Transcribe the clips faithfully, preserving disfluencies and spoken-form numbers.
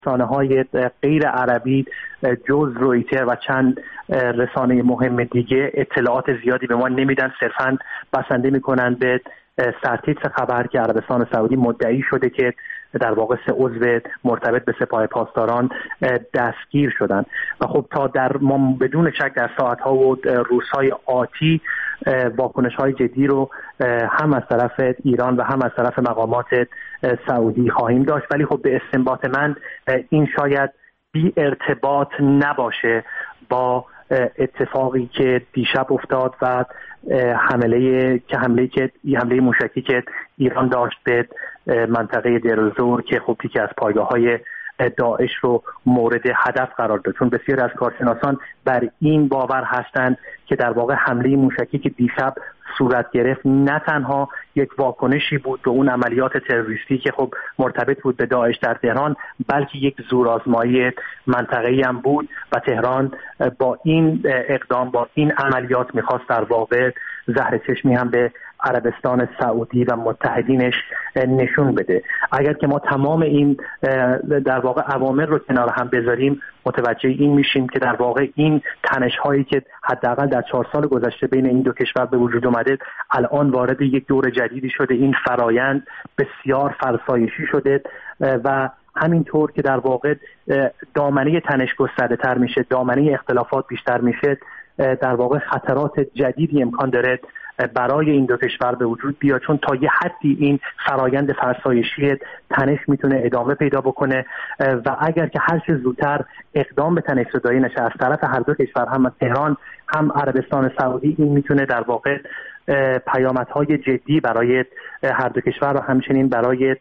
رسانه‌های غیر عربی جز رویتر و چند رسانه مهم دیگه اطلاعات زیادی به ما نمیدن، صرفاً بسنده میکنن به سرتیتر خبر که عربستان سعودی مدعی شده که در واقع سه عضو مرتبط به سپاه پاسداران دستگیر شدن. و خب تا در ما بدون شک در ساعت‌ها و روزهای آتی واکنش‌های جدی رو هم از طرف ایران و هم از طرف مقامات سعودی خواهیم داشت، ولی خب به استنباط من این شاید بی ارتباط نباشه با اتفاقی که دیشب افتاد و حمله که حمله که حمله موشکی که ایران داشت به منطقه دیرالزور که خب یکی از پایگاه‌های داعش رو مورد هدف قرار داد، چون بسیار از کارشناسان بر این باور هستند که در واقع حمله موشکی که دیشب صورت گرفت نه تنها یک واکنشی بود به اون عملیات تروریستی که خب مرتبط بود به داعش در تهران، بلکه یک زورآزمایی منطقه‌ای هم بود و تهران با این اقدام با این عملیات می‌خواست در واقع زهر چشمی هم به عربستان سعودی و متحدینش نشون بده. اگر که ما تمام این در واقع عوامل رو کنار هم بذاریم متوجه این میشیم که در واقع این تنش‌هایی که حداقل در چهار سال گذشته بین این دو کشور به وجود اومده الان وارد یک دور جدیدی شده. این فرایند بسیار فرسایشی شده و همینطور که در واقع دامنه تنش گسترده تر میشه، دامنه اختلافات بیشتر میشه، در واقع خطرات جدیدی امکان داره برای این دو کشور به وجود بیاد، چون تا یه حدی این فرایند فرسایشی تنش میتونه ادامه پیدا بکنه و اگر که هر چه زودتر اقدام به تنش زدایی نشه از طرف هر دو کشور، هم از تهران هم عربستان سعودی، این میتونه در واقع پیامدهای جدی برای هر دو کشور و همچنین برای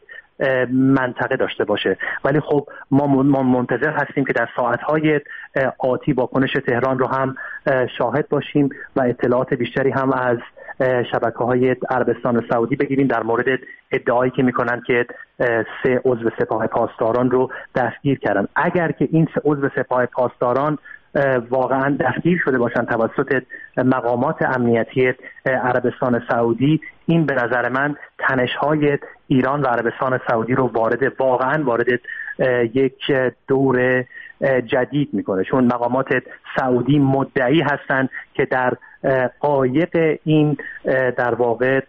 منطقه داشته باشه. ولی خب ما منتظر هستیم که در ساعتهای آتی واکنش تهران رو هم شاهد باشیم و اطلاعات بیشتری هم از شبکه‌های عربستان سعودی بگیریم در مورد ادعایی که میکنن که سه عضو سپاه پاسداران رو دستگیر کردن. اگر که این سه عضو سپاه پاسداران واقعا دستگیر شده باشن توسط مقامات امنیتی عربستان سعودی، این به نظر من تنش‌های ایران و عربستان سعودی رو وارد واقعا وارد یک دور جدید میکنه، چون مقامات سعودی مدعی هستند که در قایق این در واقع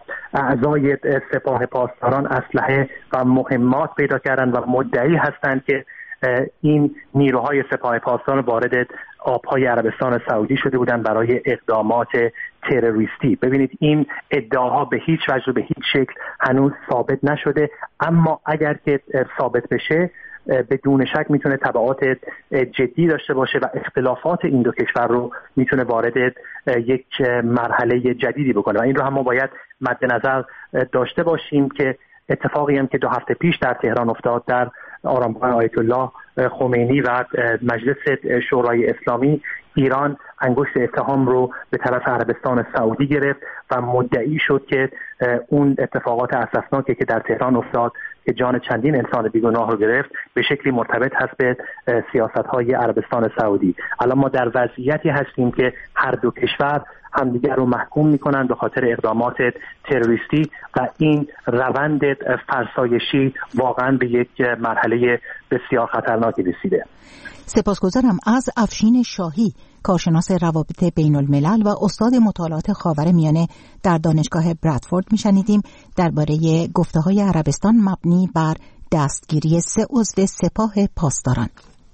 اعضای سپاه پاسداران اسلحه و مهمات پیدا کردن و مدعی هستند که این نیروهای سپاه پاسداران وارد آبهای عربستان سعودی شده بودند برای اقدامات تروریستی. ببینید این ادعاها به هیچ وجه و به هیچ شکل هنوز ثابت نشده، اما اگر که ثابت بشه بدون شک میتونه تبعات جدی داشته باشه و اختلافات این دو کشور رو میتونه وارد یک مرحله جدیدی بکنه و این رو هم ما باید مد نظر داشته باشیم که اتفاقی هم که دو هفته پیش در تهران افتاد در آرامگاه آیت الله خمینی و مجلس شورای اسلامی، ایران انگشت اتهام رو به طرف عربستان سعودی گرفت و مدعی شد که اون اتفاقات اسفناکی که در تهران افتاد که جان چندین انسان بیگناه رو گرفت به شکلی مرتبط هست به سیاست‌های عربستان سعودی. الان ما در وضعیتی هستیم که هر دو کشور همدیگر رو محکوم میکنن به خاطر اقدامات تروریستی و این روند فرسایشی واقعا به یک مرحله بسیار خطرناکی رسیده. سپاسگزارم. از افشین شاهی، کارشناس روابط بین الملل و استاد مطالعات خاورمیانه در دانشگاه برادفورد میشنیدیم درباره گفته‌های عربستان مبنی بر دستگیری سه عضو سپاه پاسداران.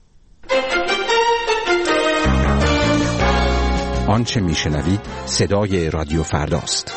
آنچه میشنوید صدای رادیو فرداست.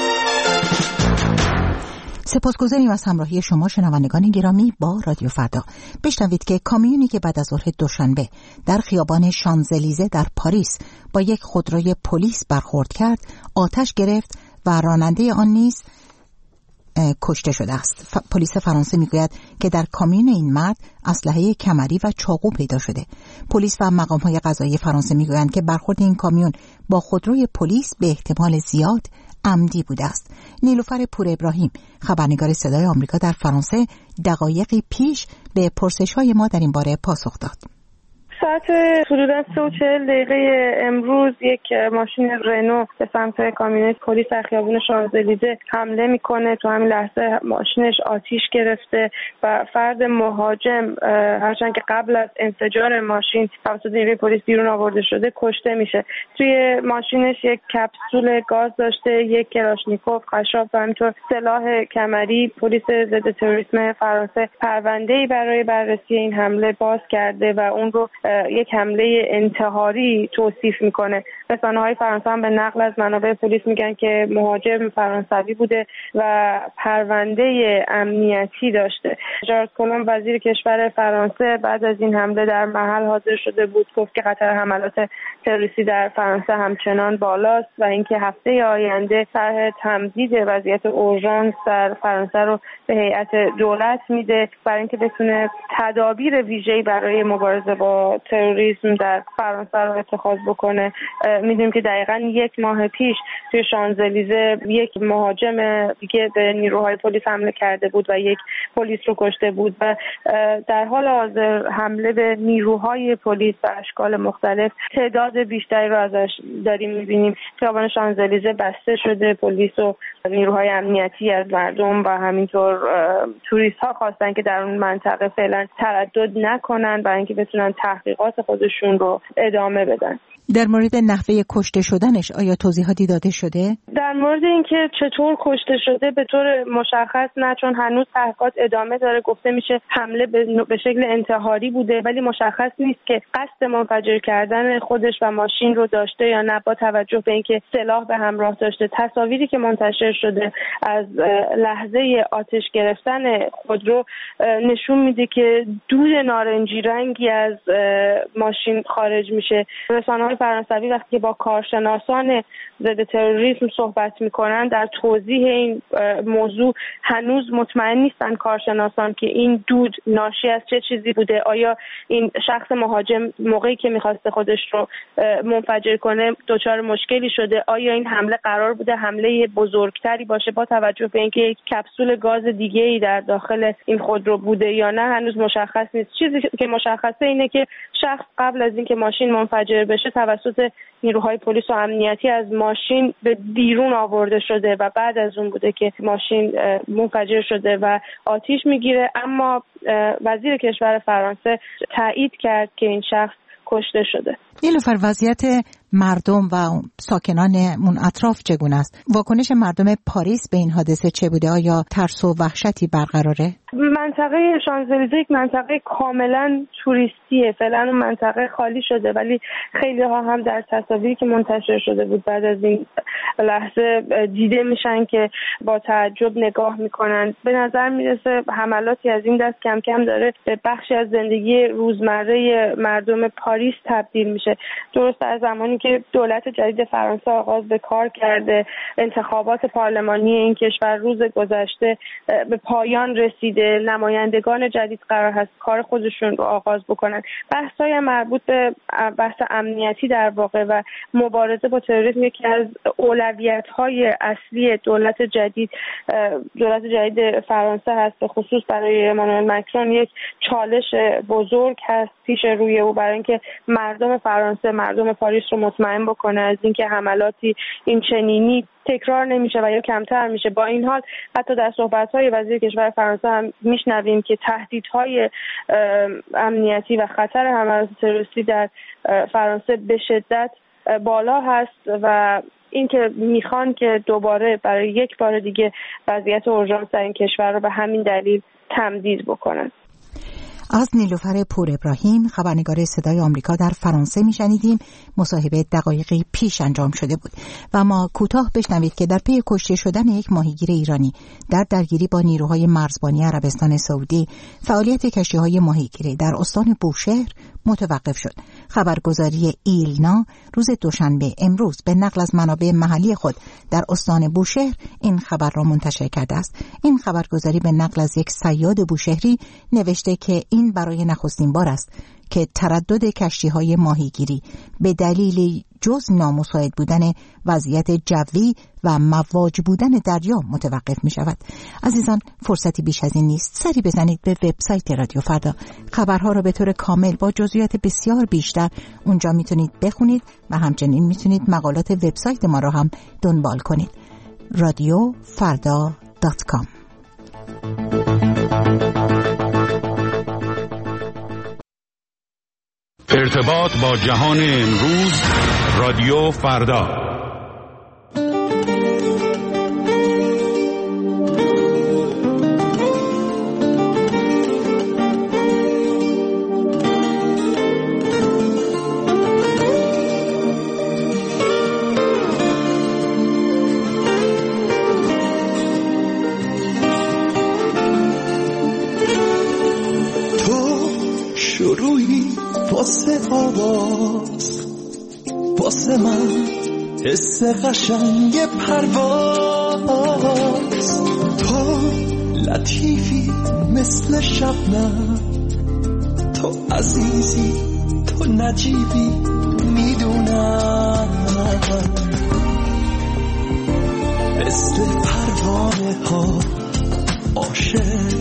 سپاسگزاریم از همراهی شما شنوندگان گرامی با رادیو فردا. بشنوید که کامیونی که بعد از ظهر دوشنبه در خیابان شانزلیزه در پاریس با یک خودروی پلیس برخورد کرد، آتش گرفت و راننده آن نیز کشته شده است. ف... پلیس فرانسه میگوید که در کامیون این مرد اسلحه کمری و چاقو پیدا شده. پلیس و مقام‌های قضایی فرانسه میگویند که برخورد این کامیون با خودروی پلیس به احتمال زیاد عمدی بوده است. نیلوفر پور ابراهیم، خبرنگار صدای آمریکا در فرانسه، دقایقی پیش به پرسش‌های ما در این باره پاسخ داد. ساعت حدوداً سه و چهل دقیقه امروز یک ماشین رنو به سمت کامیونت پلیس در خیابان شانزلیزه حمله میکنه. تو همین لحظه ماشینش آتیش گرفته و فرد مهاجم هرچند که قبل از انفجار ماشین توسط نیروی پلیس بیرون آورده شده کشته میشه. توی ماشینش یک کپسول گاز داشته، یک کلاشنیکوف، خشاب و همینطور سلاح کمری. پلیس ضد تروریسم فرانسه پرونده‌ای برای بررسی این حمله باز کرده و اون رو یک حمله انتحاری توصیف میکنه. رسانه‌های فرانسه هم به نقل از منابع پلیس میگن که مهاجم فرانسوی بوده و پرونده امنیتی داشته. ژارلز کولوم وزیر کشور فرانسه بعد از این حمله در محل حاضر شده بود، گفت که خطر حملات تروریستی در فرانسه همچنان بالاست و اینکه هفته آینده طرح تمدید وضعیت اورژانس در فرانسه رو به هیئت دولت میده برای اینکه بتونه تدابیر ویژه‌ای برای مبارزه با تروریسم در فرانسه رو اتخاذ بکنه. میدونیم که دقیقاً یک ماه پیش توی شانزلیزه یک مهاجم دیگه به نیروهای پلیس حمله کرده بود و یک پلیس رو کشته بود و در حال حاضر حمله به نیروهای پلیس به اشکال مختلف تعداد بیشتری رو ازش داریم میبینیم. خیابان شانزلیزه بسته شده، پلیس و نیروهای امنیتی از مردم و همینطور توریست ها خواستن که در اون منطقه فعلا تردد نکنن برای اینکه بتونن تحقیقات خودشون رو ادامه بدن. در مورد نحوه کشته شدنش آیا توضیحاتی داده شده؟ در مورد اینکه چطور کشته شده به طور مشخص نه، چون هنوز تحقیقات ادامه داره. گفته میشه حمله به شکل انتحاری بوده ولی مشخص نیست که قصد منفجر کردن خودش و ماشین رو داشته یا نه، با توجه به اینکه سلاح به همراه داشته. تصاویری که منتشر شده از لحظه آتش گرفتن خودرو نشون میده که دود نارنجی رنگی از ماشین خارج میشه. رسانه‌های فرانسوی وقتی که با کارشناسان ضد تروریسم صحبت میکنن در توضیح این موضوع هنوز مطمئن نیستن کارشناسان که این دود ناشی از چه چیزی بوده. آیا این شخص مهاجم موقعی که میخواسته خودش رو منفجر کنه دچار مشکلی شده؟ آیا این حمله قرار بوده حمله بزرگتری باشه با توجه به اینکه یک کپسول گاز دیگه‌ای در داخل این خودرو بوده یا نه؟ هنوز مشخص نیست. چیزی که مشخصه اینه که شخص قبل از اینکه ماشین منفجر بشه توسط نیروهای پلیس و امنیتی از ماشین به بیرون آورده شده و بعد از اون بوده که ماشین منفجر شده و آتیش میگیره. اما وزیر کشور فرانسه تایید کرد که این شخص کشته شده. نیلوفر، وضعیت مردم و ساکنان اون اطراف چگونه است؟ واکنش مردم پاریس به این حادثه چه بوده؟ آیا ترس و وحشتی برقراره؟ منطقه شانزلیزه یک منطقه کاملا توریستیه. فعلا اون منطقه خالی شده ولی خیلی ها هم در تصاویری که منتشر شده بود بعد از این لحظه دیده میشن که با تعجب نگاه میکنن. به نظر میرسه حملاتی از این دست کم کم داره به بخشی از زندگی روزمره مردم پاریس تبدیل میشه. درست از زمانی که دولت جدید فرانسه آغاز به کار کرده، انتخابات پارلمانی این کشور روز گذشته به پایان رسیده، نمایندگان جدید قرار هست کار خودشون رو آغاز بکنن. بحث‌های مربوط به بحث امنیتی در واقع و مبارزه با تروریسم یکی از اولویت‌های اصلی دولت جدید دولت جدید فرانسه هست. به خصوص برای امانوئل مکرون یک چالش بزرگ هست پیش روی او برای اینکه مردم فرانسه، مردم پاریس رو مطمئن بکنه از اینکه حملاتی این چنینی تکرار نمیشه و یا کمتر میشه. با این حال حتی در صحبت‌های وزیر کشور فرانسه هم میشنویم که تهدیدهای امنیتی و خطر حملات تروریستی در فرانسه به شدت بالا هست و اینکه میخوان که دوباره برای یک بار دیگه وضعیت اورژانس در این کشور رو به همین دلیل تمدید بکنن. از نیلوفر پور ابراهیم، خبرنگار صدای آمریکا در فرانسه میشنیدیم. مصاحبه دقایقی پیش انجام شده بود و ما کوتاه بشنوید که در پی کشته شدن یک ماهیگیر ایرانی در درگیری با نیروهای مرزبانی عربستان سعودی، فعالیت کشتی‌های ماهیگیری در استان بوشهر متوقف شد. خبرگزاری ایلنا روز دوشنبه امروز به نقل از منابع محلی خود در استان بوشهر این خبر را منتشر کرده است. این خبرگزاری به نقل از یک صیاد بوشهری نوشته که این برای نخستین بار است که تردد کشتی‌های ماهیگیری به دلیل جز نامساعد بودن وضعیت جوی و مواج بودن دریا متوقف می شود. عزیزان، فرصتی بیش از این نیست. سری بزنید به وبسایت رادیو فردا. خبرها را به طور کامل با جزئیات بسیار بیشتر اونجا میتونید بخونید و همچنین میتونید مقالات وبسایت ما را هم دنبال کنید. رادیو فردا دات کام. ارتباط با جهان امروز، رادیو فردا. واسه آواز، واسه من حس قشنگ پرواز، تو لطیفی مثل شبنم، تو عزیزی، تو نجیبی، میدونم مثل پروانه ها عاشق،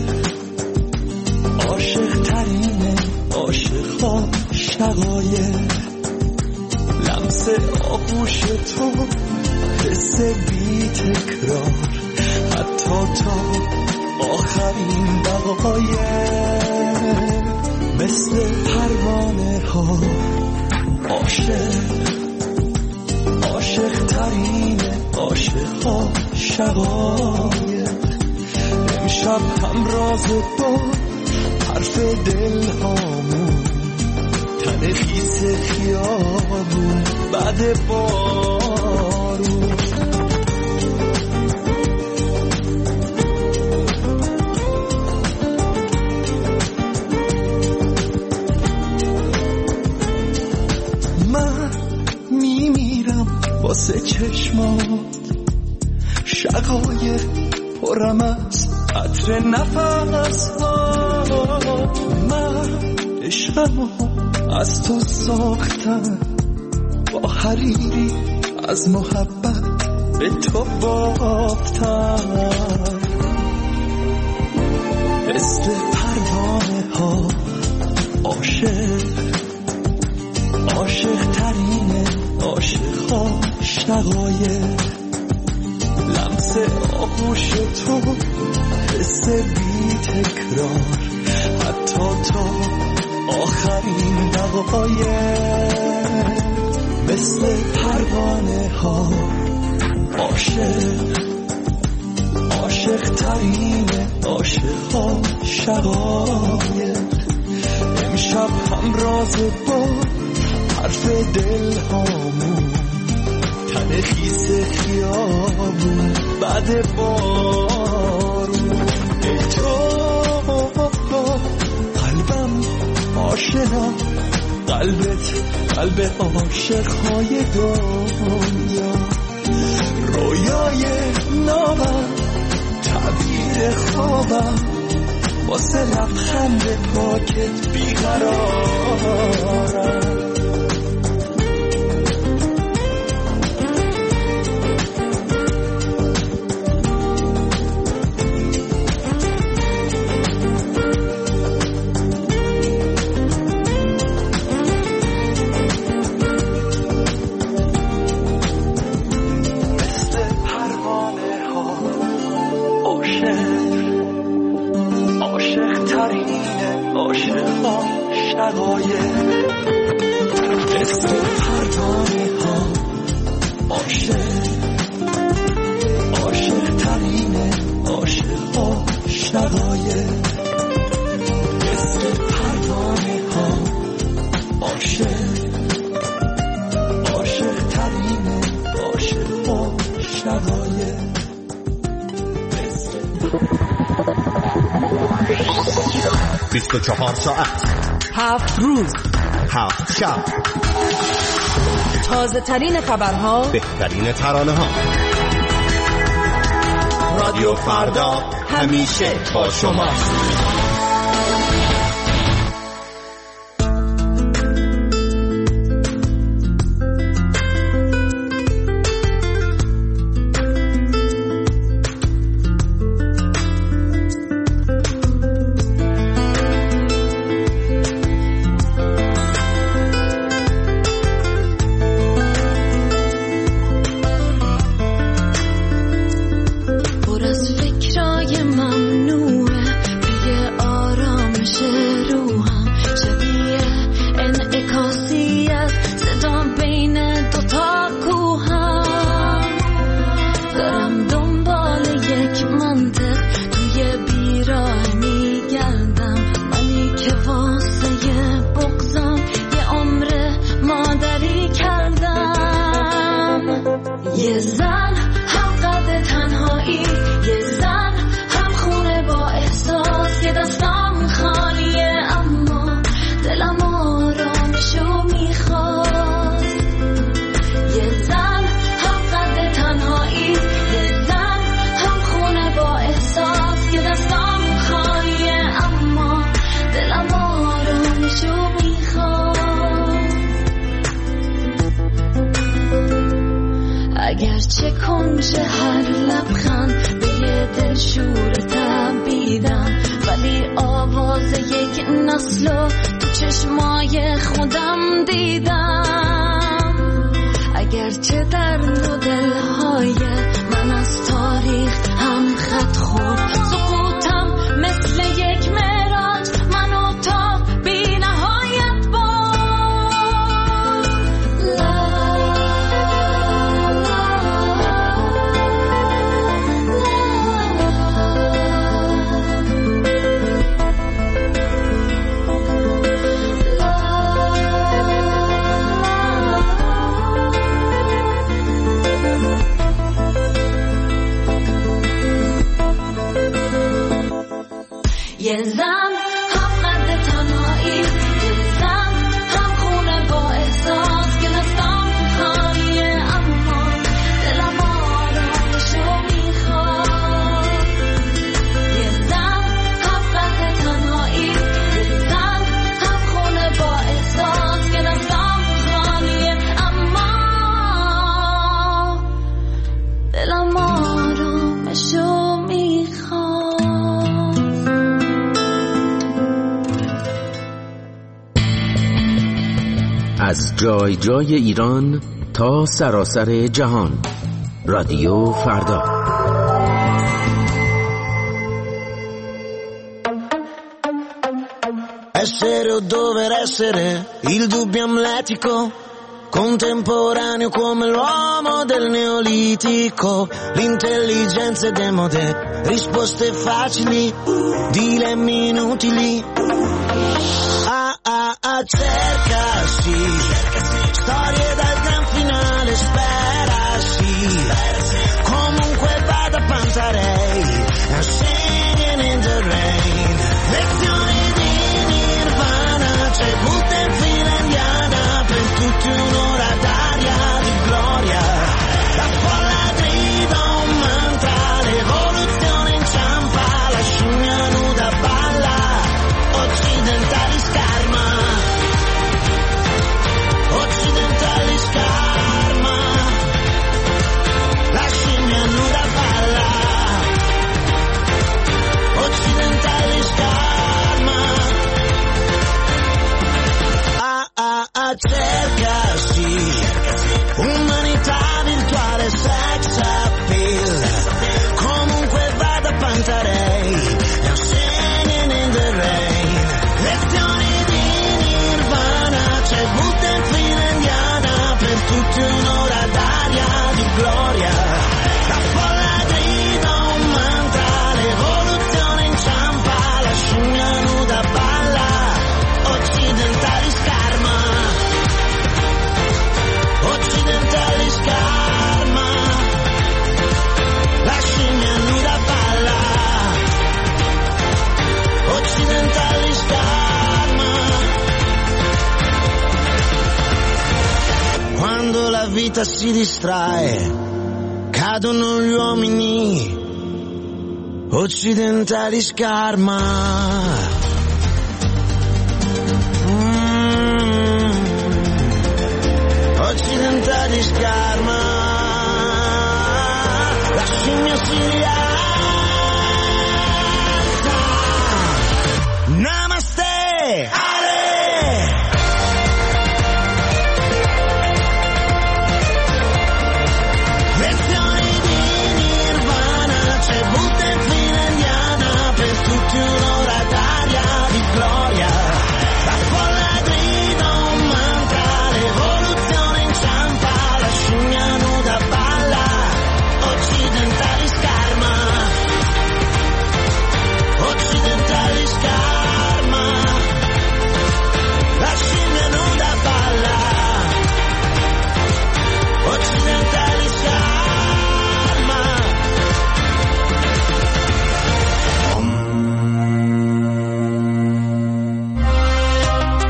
عاشق ترینه عاشق ها شقایق، لمس آغوش تو حس بی تکرار، حتی تا آخرین دقایق، مثل پروانه ها عاشق، عاشق ترینه عاشق ها شقایق، امشب همراز با حرف دل هامون، تن خیس خیابون بعد بارون، من میمیرم واسه چشمات، شقایق پرم از عطر نفس ها، من عشقمو از تو ساختم، با حریری از محبت به تو بافتم، مثل پروانه ها عاشق، عاشق ترینه عاشق ها شقایق، لمس آغوش تو حس بی تکرار، حتی تا آخرین دقایق، مثل پروانه ها عاشق، عاشق ترینه عاشق ها شقایق، امشب همراز با حرف دل هامون، تن خیس خیابون بعد بارون، ای تو قلبم آشنا، قلبت قلب عاشق‌های دنیا، رویای نامم تعبیر خوابم، واسه لبخند پاکت بیقرارم، بیست و چهار ساعت، هفت روز، هفت شب، تازه ترین خبرها، بهترین ترانه ها. رادیو فردا همیشه با شما. چه کنج هر لبخند به یه دل شور تبیدم، ولی آواز یک نسلو تو چشمای خودم دیدم. اگرچه در دو دلهای من از تاریخ هم خط خورد، سقوطم مثل یک معراج منو تا بی نهایت برد. یه زن هم قد تنهایی، یه زن هم خونه با احساس که دستم خالیه اما دلم آرامشو میخواد. یه زن هم قد تنهایی، یه زن هم خونه با احساس که دستم خالیه اما دلم آرامشو میخواد. از جای جای ایران تا سراسر جهان، رادیو فردا. Essere o dover essere, il dubbio amletico, contemporaneo come l'uomo del neolitico, l'intelligenza è demode, risposte facili, dilemmi inutili. Ah ah ah, cercasi, storie dal gran finale, sperasi, comunque vada Pantarei, I'm singing in the rain, lezioni di Nirvana, c'è Buddha in fila indiana, per tutti un'ora d'aria di gloria, la folla grida un mantra, l'evoluzione inciampa, la scimmia nuda balla, occidentali scarma, occidentali scarma, la scimmia nuda balla, occidentali scarma. Ah ah ah, cercasi, umanità virtuale, sex appeal, comunque vada Pantarei, I'm singing in the rain, lezioni di Nirvana, c'è Buddha in fila indiana, per tutti un'ora d'aria di gloria, la folla grida un mantra, l'evoluzione inciampa, la scimmia nuda balla, occidentali scarma, occidentali scarma, la scimmia nuda balla, occidentali scarma. Quando la vita si distrae, cadono gli uomini, occidentali scarma. Mm. Occidentali scarma, la scimmia si rialza. Namaste, Ale. Lezioni di Nirvana, c'è Buddha in fila indiana, per tutti un'ora d'aria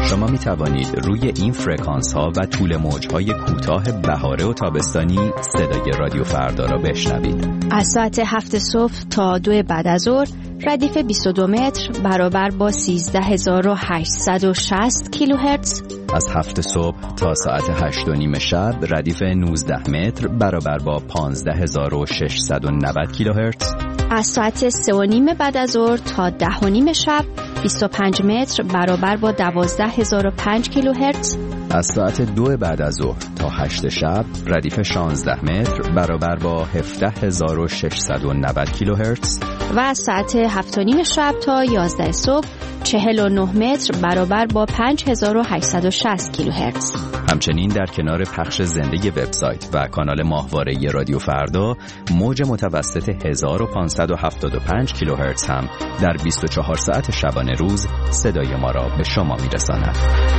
شما می توانید روی این فرکانس ها و طول موج های کوتاه بهاره و تابستانی صدای رادیو فردا را بشنوید. از ساعت هفت صبح تا دو بعد از ظهر ردیف بیست و دو متر برابر با سیزده هزار و هشتصد و شصت کیلوهرتز. از هفت صبح تا ساعت هشت و نیم شب ردیف نوزده متر برابر با پانزده هزار و ششصد و نود کیلوهرتز. از ساعت سه و نیم بعد از ظهر تا ده و نیم شب بیست و پنج متر برابر با دوازده هزار و پنج کیلوهرتز. از ساعت دو بعد از ظهر تا هشت شب ردیف شانزده متر برابر با هفده هزار و ششصد و نود کیلوهرتز. و از ساعت هفت و نیم شب تا یازده صبح چهل و نه متر برابر با پنج هزار و هشتصد و شصت کیلوهرتز. همچنین در کنار پخش زنده وبسایت و کانال ماهواره رادیو فردا، موج متوسط هزار و پانصد و هفتاد و پنج کیلوهرتز هم در بیست و چهار ساعت شبانه روز صدای ما را به شما میرساند.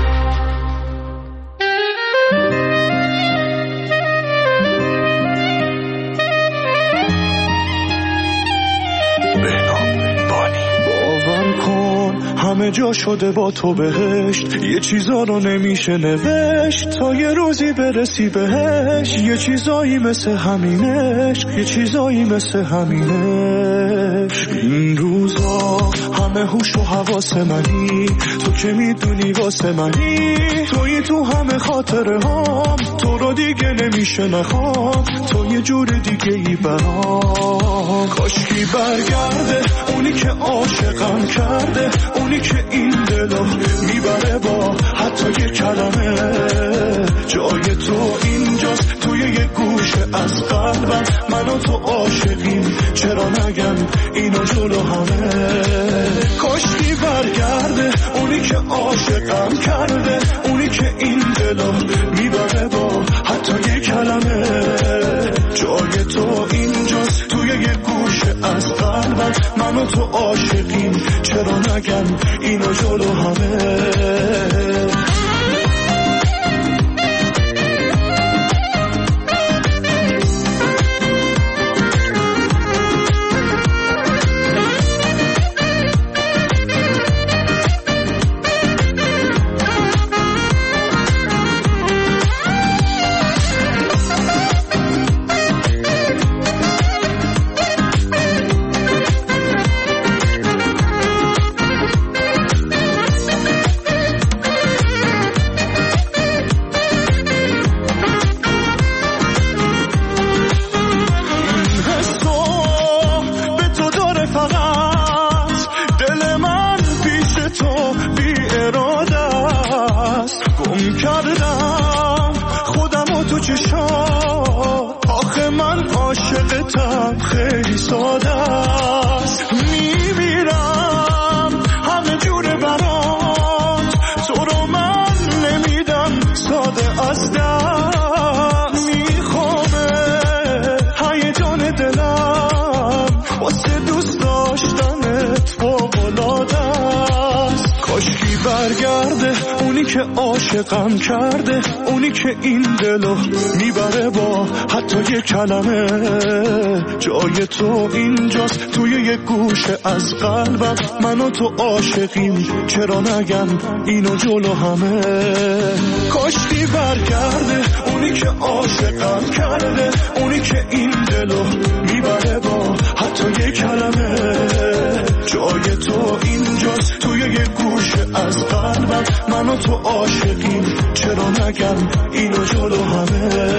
همه جا شده با تو بهشت، یه چیزا رو نمیشه نوشت تا یه روزی برسی بهش. یه چیزایی مثل همینش، یه چیزایی مثل همینش. این روزا همه هوش و حواس منی، تو که میدونی واسه منی، توی تو همه خاطره هام، تو رو دیگه نمیشه نخوام، تو یه جور دیگه ای برام. کاشکی برگرده اونی که عاشقم کرده، اونی که این دلو میبره با حتی یه کلمه. جای تو اینجاست توی یه گوشه از قلبم، من و تو عاشقیم چرا نگم اینو جلو همه. کاشکی برگرده اونی که عاشقم کرده، اونی که این دلو میبره با حتی یه کلمه. جای تو اینجاست توی یه گوشه از قلبم، من و تو عاشقیم چرا نگم اینو جلو همه. عاشقم کرده اونی که این دلو میبره با حتی یه کلمه. جای تو اینجاست توی یه گوشه از قلبم، من و تو عاشقیم چرا نگم اینو جلو همه. کاشکی برگرده اونی که عاشقم کرده، اونی که این دلو میبره با حتی یه کلمه. جای تو اینجاست توی یه گوشه از قلبم، من و تو عاشقیم چرا نگم اینو جلو همه.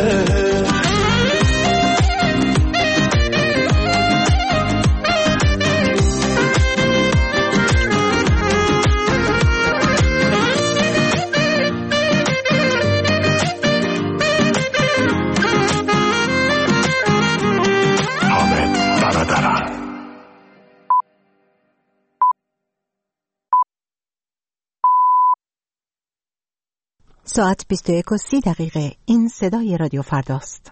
ساعت بیست و یک و سی دقیقه. این صدای رادیو فرداست.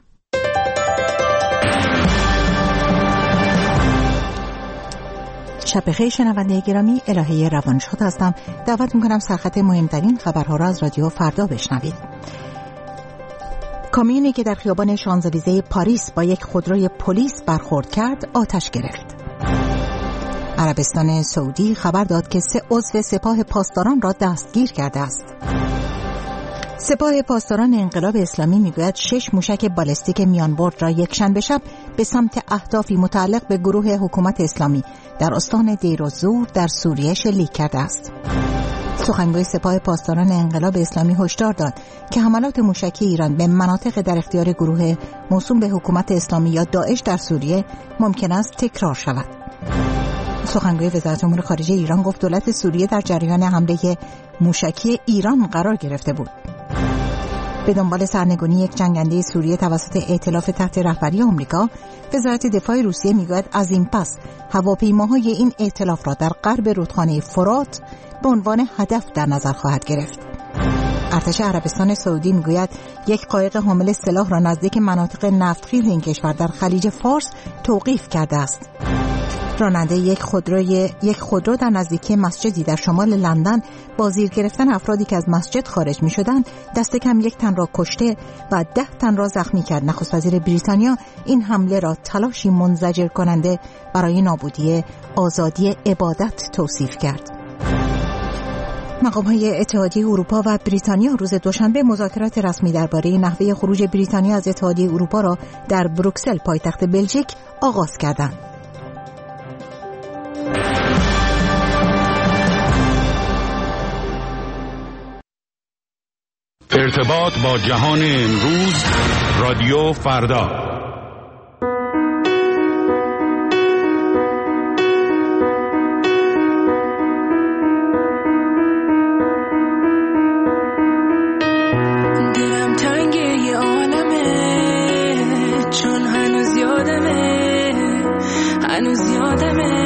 شب بخیر شنونده گرامی، الهه روانشاد هستم. دعوت میکنم سرخط مهمترین خبرها را از رادیو فردا بشنوید. کامیونی که در خیابان شانزلیزه پاریس با یک خودروی پلیس برخورد کرد آتش گرفت. عربستان سعودی خبر داد که سه عضو سپاه پاسداران را دستگیر کرده است. سپاه پاسداران انقلاب اسلامی میگوید شش موشک بالستیک میانبرد را یک شنبه شب به سمت اهدافی متعلق به گروه حکومت اسلامی در استان دیر الزور در سوریه شلیک کرده است. سخنگوی سپاه پاسداران انقلاب اسلامی هشدار داد که حملات موشکی ایران به مناطق در اختیار گروه موسوم به حکومت اسلامی یا داعش در سوریه ممکن است تکرار شود. سخنگوی وزارت امور خارجه ایران گفت دولت سوریه در جریان حمله موشکی ایران قرار گرفته بود. به دنبال سرنگونی یک جنگنده سوریه توسط ائتلاف تحت رهبری آمریکا، وزارت دفاع روسیه میگوید از این پس هواپیماهای این ائتلاف را در غرب رودخانه فرات به عنوان هدف در نظر خواهد گرفت. ارتش عربستان سعودی میگوید یک قایق حامل سلاح را نزدیک مناطق نفتخیز این کشور در خلیج فارس توقیف کرده است. راننده یک خودروی یک خودرو در نزدیکی مسجدی در شمال لندن با زیر گرفتن افرادی که از مسجد خارج می‌شدند دست کم یک تن را کشته و ده تن را زخمی کرد. نخست وزیر بریتانیا این حمله را تلاشی منزجر کننده برای نابودی آزادی عبادت توصیف کرد. مقام‌های اتحادیه اروپا و بریتانیا روز دوشنبه مذاکرات رسمی درباره نحوه خروج بریتانیا از اتحادیه اروپا را در بروکسل پایتخت بلژیک آغاز کردند. ارتباط با جهان امروز، رادیو فردا. دلم تنگ یه عالمه، چون هنوز یادمه، هنوز یادمه.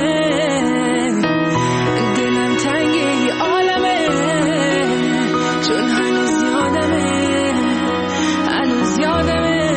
دلم تنگ یه عالمه، چون هنوز یادمه، هنوز یادمه.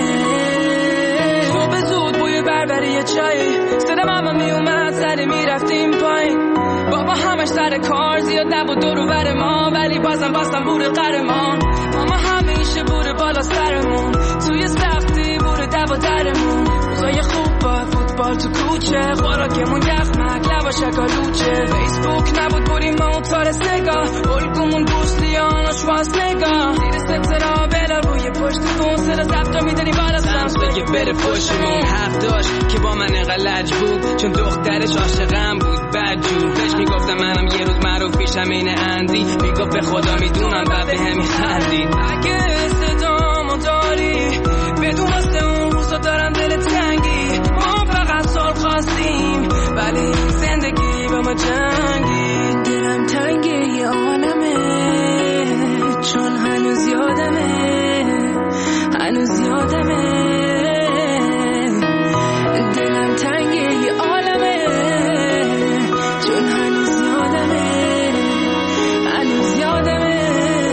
صبح زود بوی بربری چای، صدا ماما می اومد سری می رفتیم پایین. بابا همش سر کار زیاد نبود دور و بر ما، ولی بازم بازم بوده قهرمان. ماما همیشه بوده بالا سرمون، توی سختی بوده دو درمون. روزای خوب با فوتبال تو کوچه، خوراکمون یخمک لبا شکالوچه. فیسبوک نبود بودیم موتار سگاه، الگومون بوسلیان و شواسنگاه. زیر سترا بلا روی پشت کن، صدا زبطا میدنی بالا سمس بگه بره پشتمون. حرف داشت که با من غلج بود، چون دخترش عاشقم بود بدجور. بهش میگفتم منم یه روز معروف میشم این اندی، میگفت به خدا میدونم بعد به همی خندید. اگه صدامو داری بدون واسه اون روزا دارم دل تنگی. ما فقط سال خواستیم ولی زندگی با ما جنگی. دلم تنگه یه عالمه، چون هنوز یادمه، هنوز یادمه. دلم تنگه یه عالمه، چون هنوز یادمه، هنوز یادمه.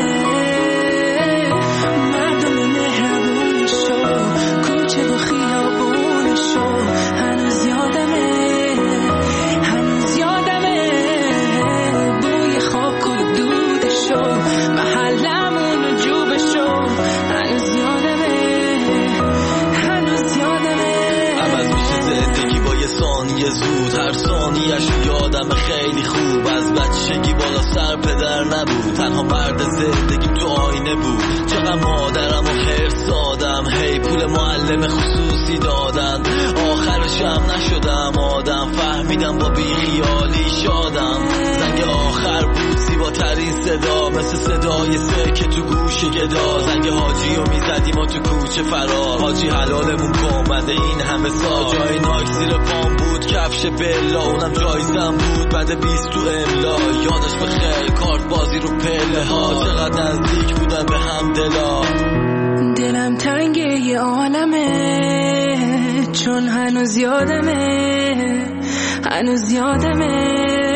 مردم مهربونشو، کوچه و خیابونشو، هنوز یادمه، هنوز یادمه. بوی خاک و دودشو، محلمون و جوبشو، هنوز یادمه، هنوز یادمه. عوض میشه زندگی با یه ثانیه زود، هر ثانیه‌اش یادم خیلی خوب. از بچگی بالا سر پدر نبود، تنها مرد زندگیم تو آینه بود. چقدر مادرم و خرس دادم، هی پول معلم خصوصی دادن. آخرش هم نشدم آدم، فهمیدم با بیخیالی شادم. زنگ آخر بود زیباترین صدا، مثل صدای سه که تو گوش گدا. زنگ حاجی رو میزدیم و تو کوچه فرار، حاجی حلالمون کن بعد این همه سال. جای ناک زیر پام بود، کفش بلا اونم جایزم بود. بعد بیست تو املا، یادش بخیر کارت بازی رو پله ها. چقدر نزدیک بودن به هم دلا. دلم تنگه یه عالمه، چون هنوز یادمه، هنوز یادمه.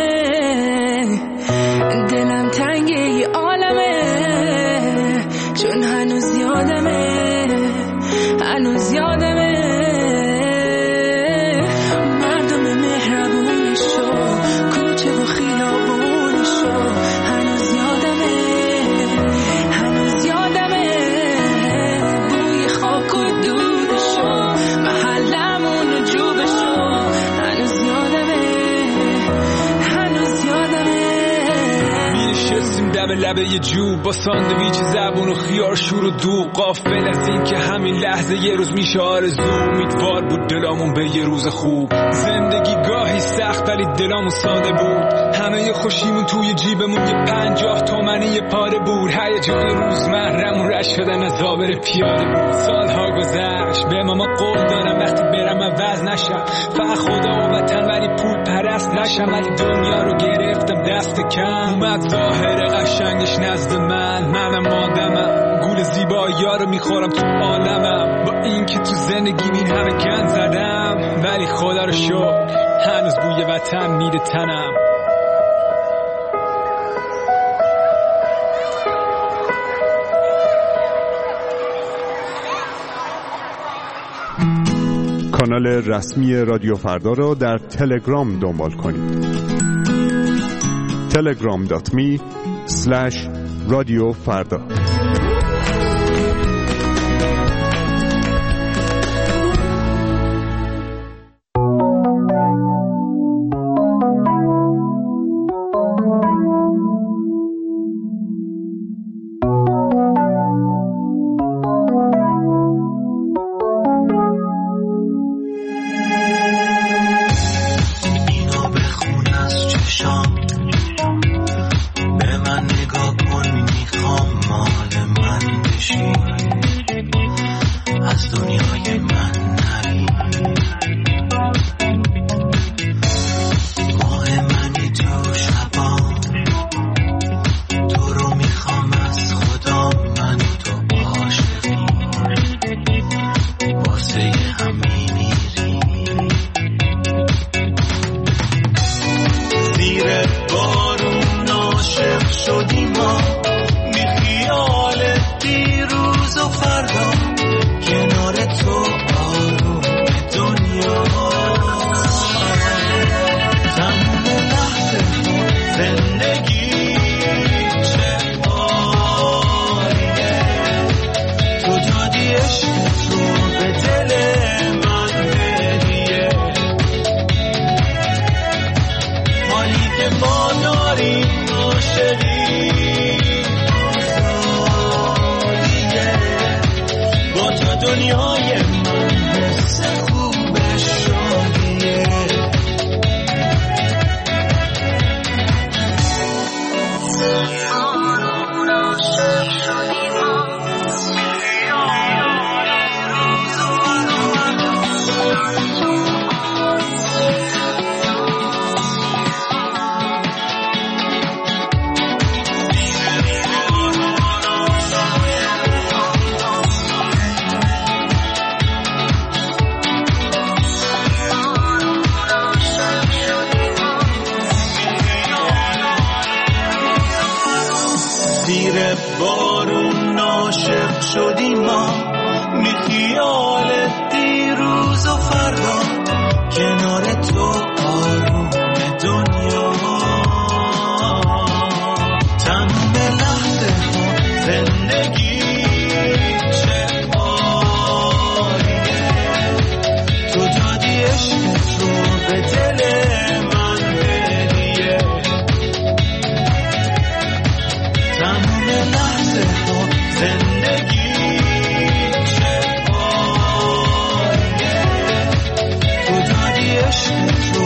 دلم تنگه یه عالمه، چون هنوز یادمه، هنوز یادمه. مردم مهربونشو، کوچه و خیابونشو، هنوز یادمه، هنوز یادمه. بوی خاک و دودشو، محلمون و جوبشو، هنوز یادمه، نشستیم دم لبه یه جوب با ساندویچ زبون و خیار شور و دوغ، غافل از این که همین لحظه یه روز میشه آرزو. امیدوار بود دلامون به یه روز خوب. زندگی گاهی سخت ولی دلامون ساده بود. همه ی خوشیمون توی جیبمون یه پنجاه تومنی یه پاره بود. هیجان روزمره‌مون رشت شدن از آبر پیاده بود. سالها گذشت به ماما قول دارم وقتی برم عوض نشم، فقط خدا و وطن ولی پول پرست نشم. ولی دنیا رو گرفتم دست کم، اومد ظاهر قشنگش نزد من. منم آدمم گول زیبایی‌ها رو میخورم تو عالمم. با این که تو زندگی این همه گند زدم ولی خدا رو شکر هنوز بوی وطن میده تنم. کانال رسمی رادیو فردا را در تلگرام دنبال کنید. تلگرام دات می اسلش رادیو فردا. عشق تو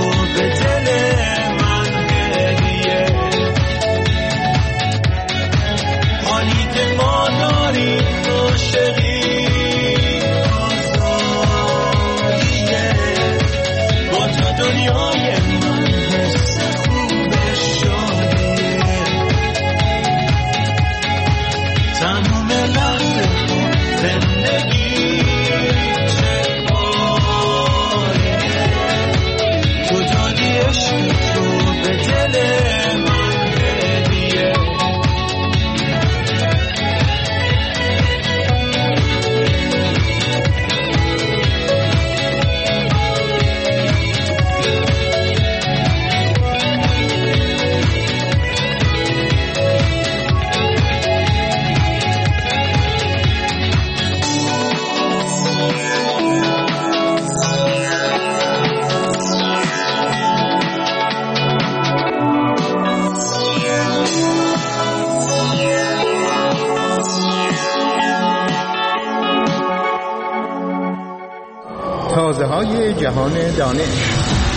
تازه‌های جهان دانش.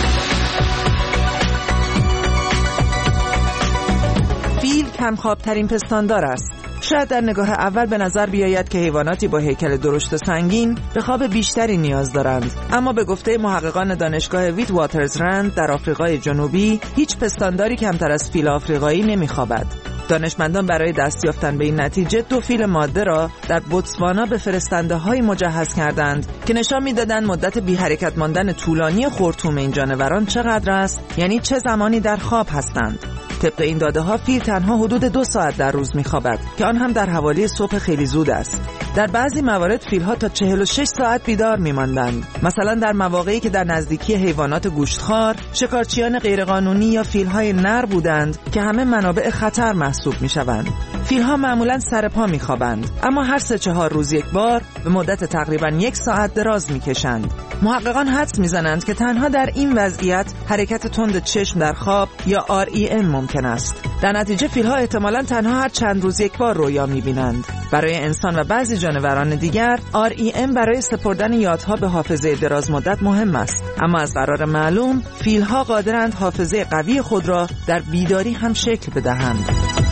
فیل کمخواب‌ترین پستاندار است. شاید در نگاه اول به نظر بیاید که حیواناتی با هیکل درشت و سنگین به خواب بیشتری نیاز دارند، اما به گفته محققان دانشگاه ویت واترزرند در آفریقای جنوبی هیچ پستانداری کمتر از فیل آفریقایی نمیخوابد. دانشمندان برای دست یافتن به این نتیجه دو فیل ماده را در بوتسوانا به فرستنده‌های مجهز کردند که نشان می‌دادند مدت بی حرکت ماندن طولانی خرطوم این جانوران چقدر است، یعنی چه زمانی در خواب هستند. طبق این داده ها فیل تنها حدود دو ساعت در روز میخوابد که آن هم در حوالی صبح خیلی زود است. در بعضی موارد فیل ها تا چهل و شش ساعت بیدار میماندند، مثلا در مواقعی که در نزدیکی حیوانات گوشتخوار، شکارچیان غیرقانونی یا فیل های نر بودند که همه منابع خطر محسوب میشوند. فیل ها معمولا سر پا میخوابند، اما هر سه چهار روز یک بار به مدت تقریبا یک ساعت دراز میکشند. محققان حدس میزنند که تنها در این وضعیت حرکت تند چشم در خواب یا آر ای ام ممکن است. در نتیجه فیل‌ها احتمالاً تنها هر چند روز یک بار رویا می‌بینند. برای انسان و بعضی جانوران دیگر آر ای ام برای سپردن یادها به حافظه دراز مدت مهم است، اما از قرار معلوم فیل‌ها قادرند حافظه قوی خود را در بیداری هم شکل بدهند.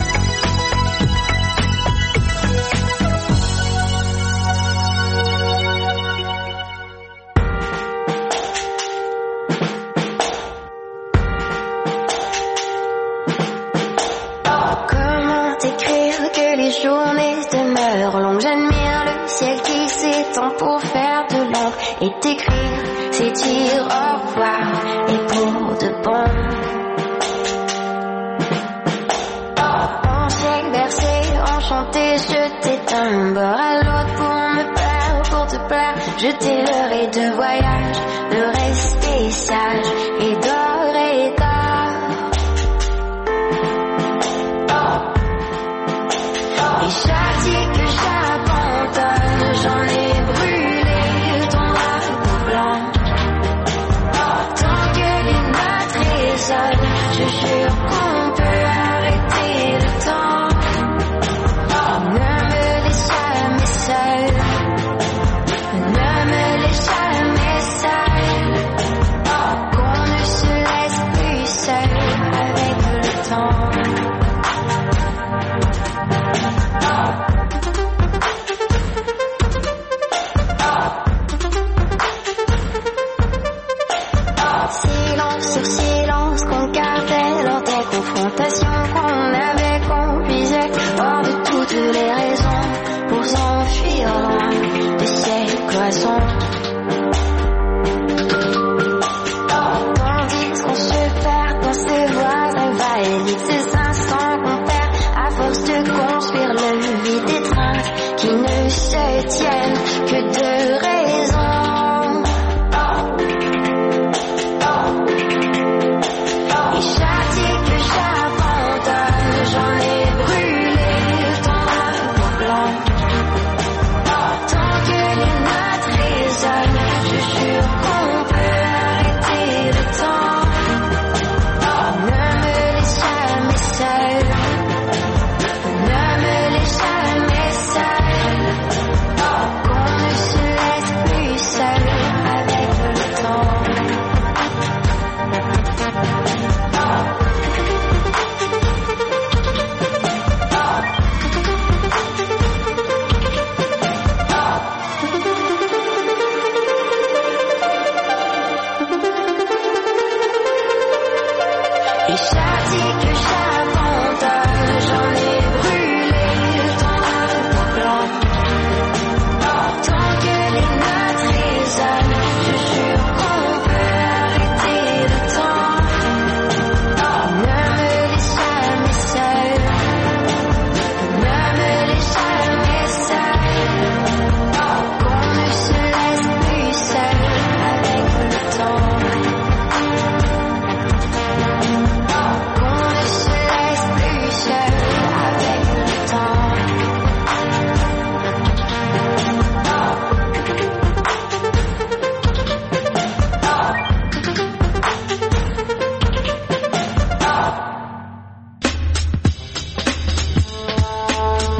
Journées demeurent longues, j'admire le ciel qui s'étend pour faire de l'ombre et t'écrire, c'est dire au revoir et pour de bon. En chaque verset enchanté, je t'éteins d'un bord à l'autre pour me plaire, pour te plaire, je t'ai leurré de voyage, de rester sage et d'or et d'or. Et chaque dit que j'abandonne, j'en ai brûlé ton drapeau blanc. Tant que les notes résonnent, je jure qu'on peut arrêter le temps. Ne me laisse jamais seule, ne me laisse jamais seule, qu'on ne se laisse plus seul avec le temps. Confrontation qu'on avait, qu'on puisait hors de toutes les raisons pour s'enfuir loin de ces cloisons. Tandis qu'on se perd dans ces voies invalides, ces instants qu'on perd à force de construire le vide d'étreintes qui ne se tiennent que de raison. Et chaque dit que j'abandonne, j'en ai brûlé ton drapeau blanc. Tant que les notes résonnent,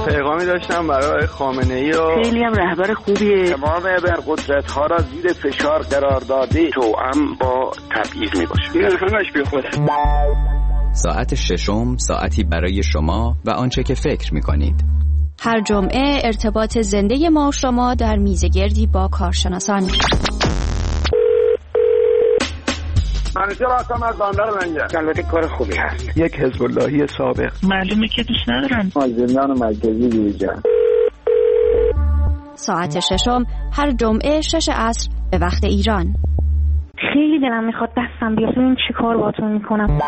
پیغامی داشتم برای خامنه‌ای و خیلی هم رهبر خوبیه. تمام ابرقدرت‌ها را زیر فشار قرار داده توأم با تبعیض میباشه. این همش بی خوده. ساعت ششم ساعتی برای شما و آنچه که فکر می‌کنید. هر جمعه ارتباط زنده ما و شما در میزگردی با کارشناسان. منیجر هستم از بندر منجر. البته کار خوبی هست. یک حزب اللهی سابق. معلومه که دوست ندارن. از زندان مرکزی بیرون. ساعت ششم هر جمعه شش عصر به وقت ایران. خیلی دلم میخواد دستم بیاد ببینم چی کار باهاتون میکنم.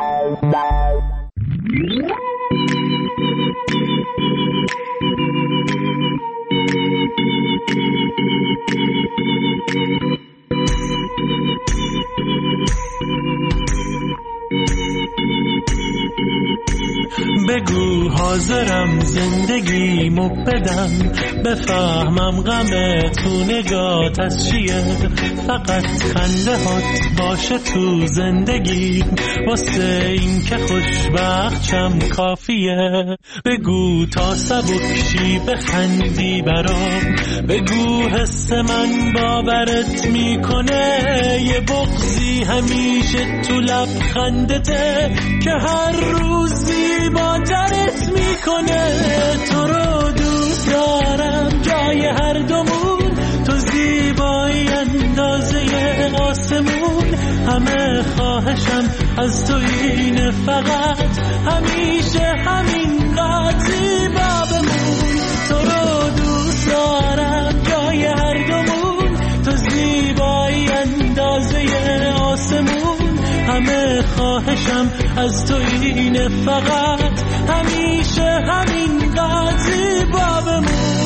بگو حاضرم زندگیمو بدم، بفهمم غم تو نگات از چیه، فقط خنده هات باشه تو زندگی، واسه این که خوشبختشم کافیه. بگو تا سبکشی بخندی برام، بگو حس من باورت میکنه، یه بغضی همیشه تو لبخندته که هر روز زیباترت میکنه. تو رو دوست دارم جای هر دومون، تو زیبایی اندازه آسمون، همه خواهشم از تو اینه فقط همیشه همینقدر زیبا بمون. تو رو دوست دارم جای هر دومون، تو زیبایی اندازه آسمون، همه خواهشم از تو اینه فقط همیشه همینقدر زیبا بمون.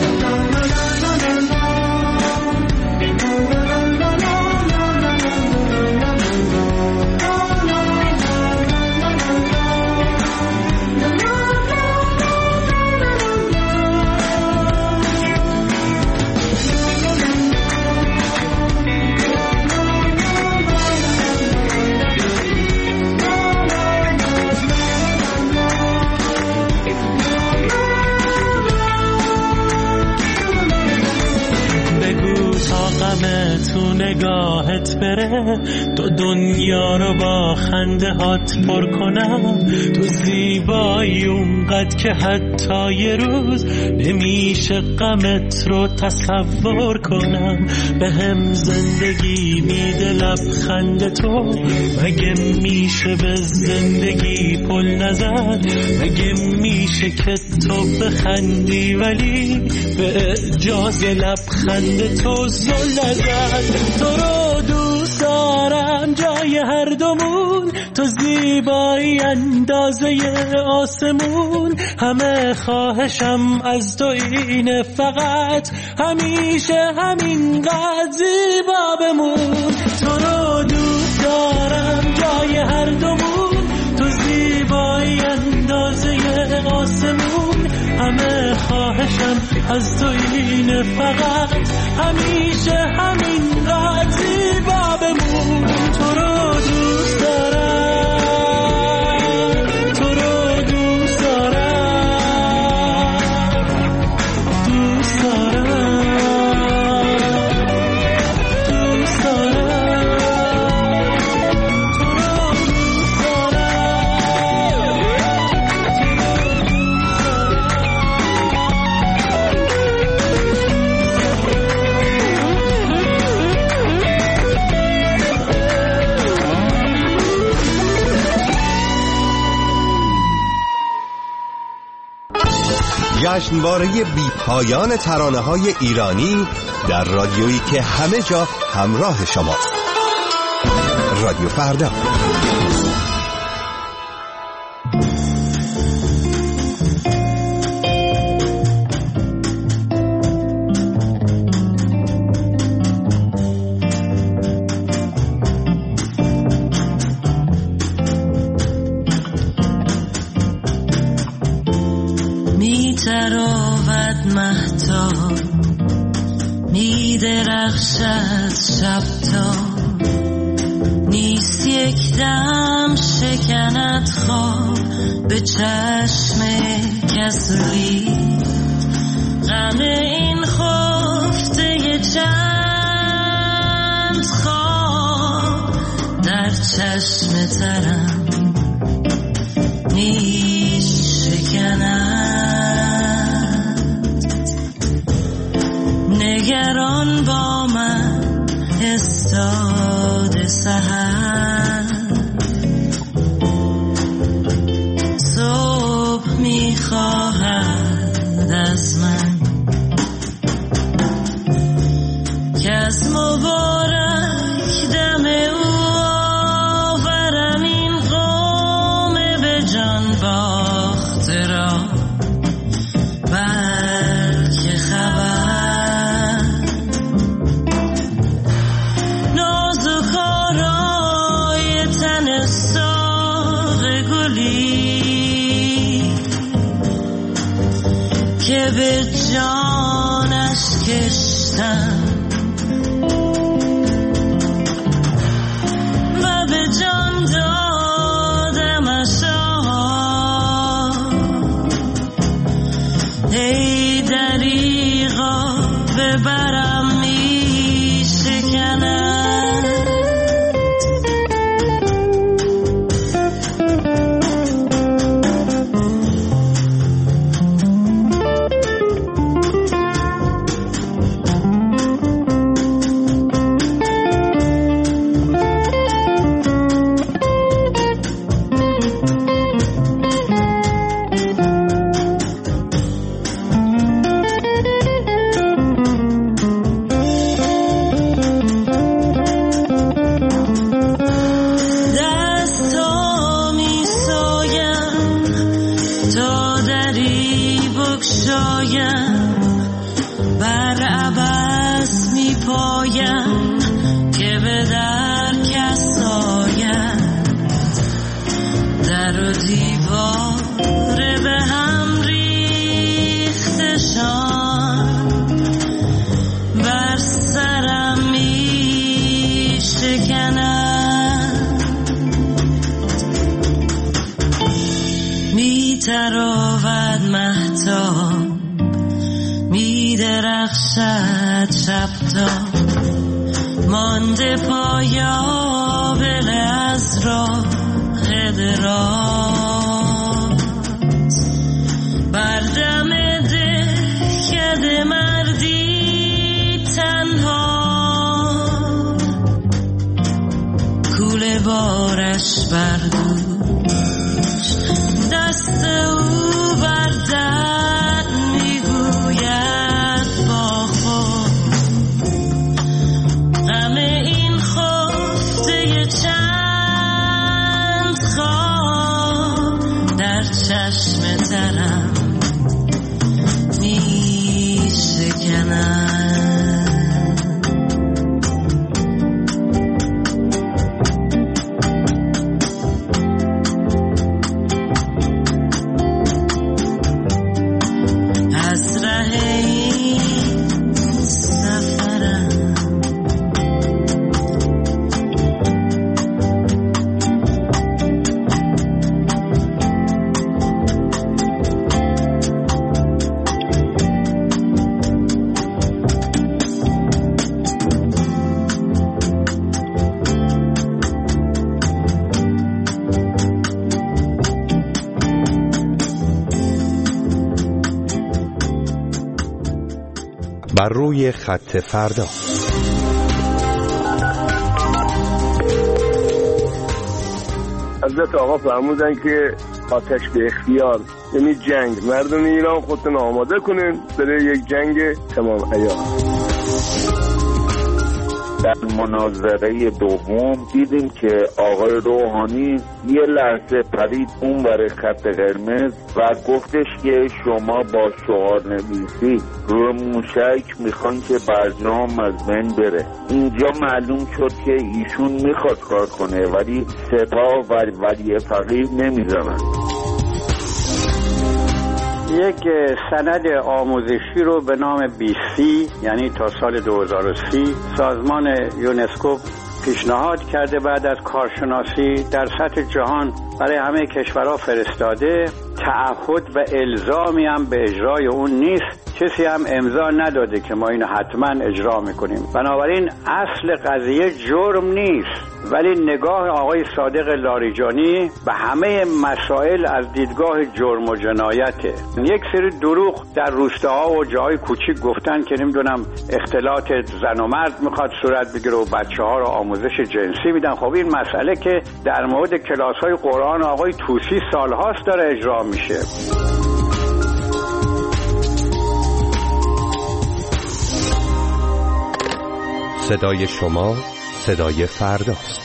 تو نگاهت بره، تو دنیا رو با خنده هات پر کنم، تو زیبایی اونقدر که حتی یه روز نمیشه غمت رو تصور کنم. به هم زندگی میده لبخند تو، مگه میشه به زندگی پل نزد، مگه میشه که تو بخندی ولی به اجاز لبخند تو زل نزد. تو رو دوست دارم جای هر دومون، تو زیبایی اندازه آسمون، همه خواهشم از تو اینه فقط همیشه همینقدر زیبا بمون. تو رو دوست دارم جای هر دومون، تو زیبایی اندازه آسمون، همه خواهشم از تو اینه فقط همیشه همینقدر زیبا بمون. تو رو دوست دارم، تو رو دوست دارم، دوست دارم، دوست دارم، تو رو دوست جشنواره بی پایان ترانه‌های ایرانی در رادیویی که همه جا همراه شماست. رادیو فردا. تراود مهتاب می درخشد شب تا نیست یک دم شکند خواب به چشم کسری. غم این خفته چند خواب در چشم ترم می شکند. نگران با من استاد سحر، صبح می خواهد از من که از مبارک دم او آورم این قوم به جان باخته را، بلکه خبر نازک آرای تن ساق گلی که به جانش کشتم و به جان دادمش. ای دریغا ببرم می شکند. تراود مهتاب می درخشد شب تا مانده پایابل از راه دراز، بر دم دهکده مردی تنها، کوله بارش بردوش دست او بردن میگوید با خود غم این خفته چند خواب در چشم ترم میشکند. بر روی خط فردا. حضرت آقا فرمودن که آتش به اختیار، یعنی جنگ. مردم ایران خودتون آماده کنین برای یک جنگ تمام عیار. در مناظره دوم دیدیم که آقای روحانی یه لحظه پرید اون برای خط قرمز و گفتش که شما با شعار نویسی روی موشک میخوان که برجام از بین بره. اینجا معلوم شد که ایشون میخواد کار کنه ولی سپاه و ولی فقیه نمیزنن. یک سند آموزشی رو به نام بی سی یعنی تا سال دو هزار و سی سازمان یونسکو پیشنهاد کرده، بعد از کارشناسی در سطح جهان برای همه کشورها فرستاده. تعهد و الزامی هم به اجرای اون نیست، کسی هم امضا نداده که ما اینو حتما اجرا میکنیم. بنابراین اصل قضیه جرم نیست، ولی نگاه آقای صادق لاریجانی به همه مسائل از دیدگاه جرم و جنایته. یک سری دروغ در روستاها و جای کوچیک گفتن که نمیدونم اختلاط زن و مرد میخواد صورت بگیره و بچه ها رو آموزش جنسی میدن. خب این مسئله که در مورد کلاس های قرآن آقای طوسی سالهاست داره اجرا میشه. صدای شما صدای فرداست.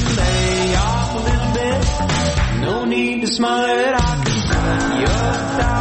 Smile, I can see your